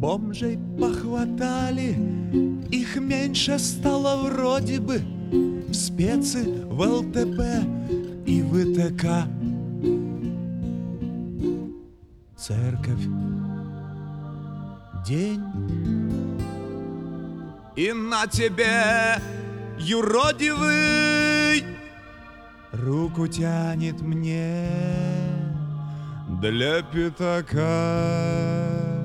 Бомжей похватали, их меньше стало вроде бы в спецы, в ЛТП и в ИТК. Церковь, день, и на тебе, юродивый, руку тянет мне для пятака.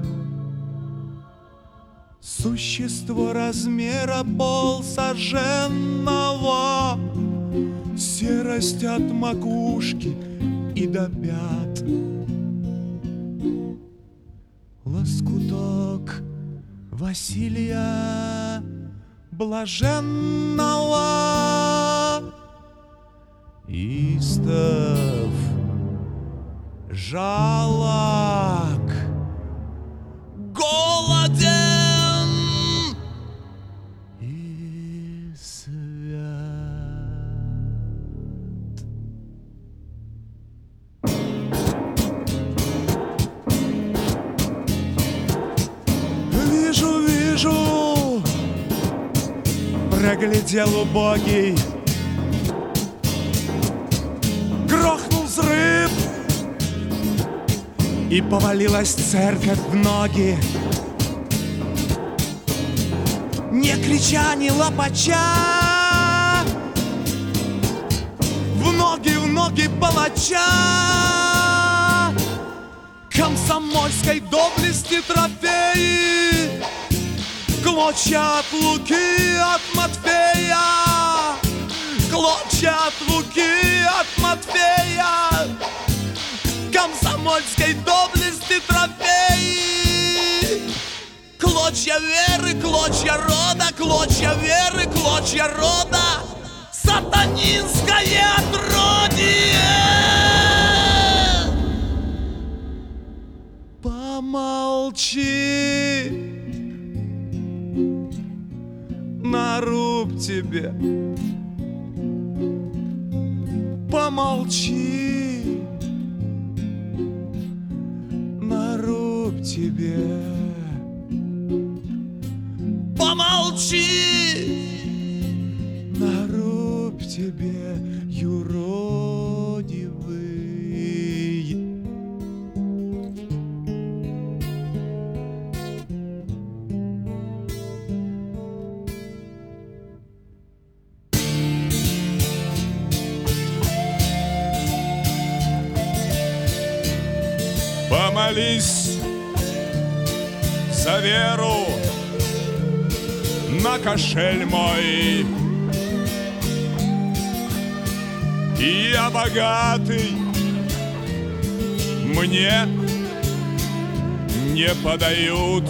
Существо размера полсоженного, серость от макушки и до пят. Лоскуток Василия Блаженного, истов жалок, голоден и свят. Вижу, вижу, проглядел убогий, грохнул взрыв, и повалилась церковь в ноги. Не крича, не лопача, в ноги палача, комсомольской доблести трофеи, клочья от Луки, от Матфея, клочья от Луки, от Матфея, комсомольской доблести трофеи, клочья веры, клочья рода, клочья веры, клочья рода, сатанинское отродье. Помолчи, наруб тебе, помолчи, наруб тебе, помолчи, наруб тебе, юродивый. Помолись за веру на кошель мой. Я богатый, мне не подают.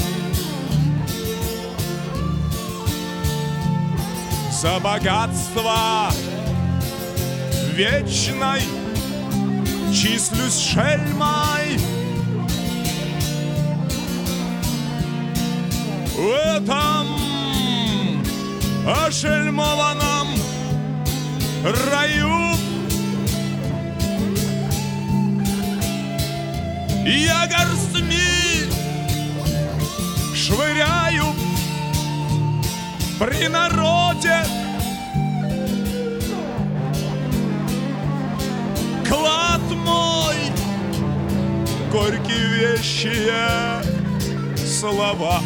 За богатство вечной числюсь шельмой. В этом ошельмованном раю я горстми швыряю при народе. Клад мой, горькие вещие слова.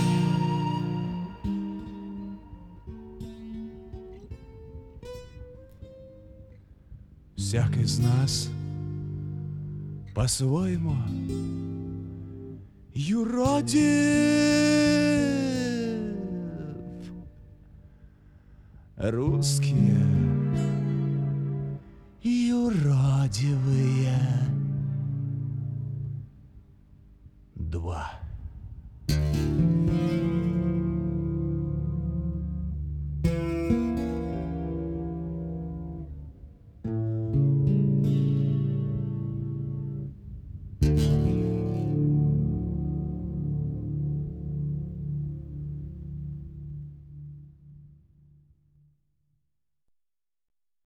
Всяк из нас по-своему юродив, русские юродивые 2.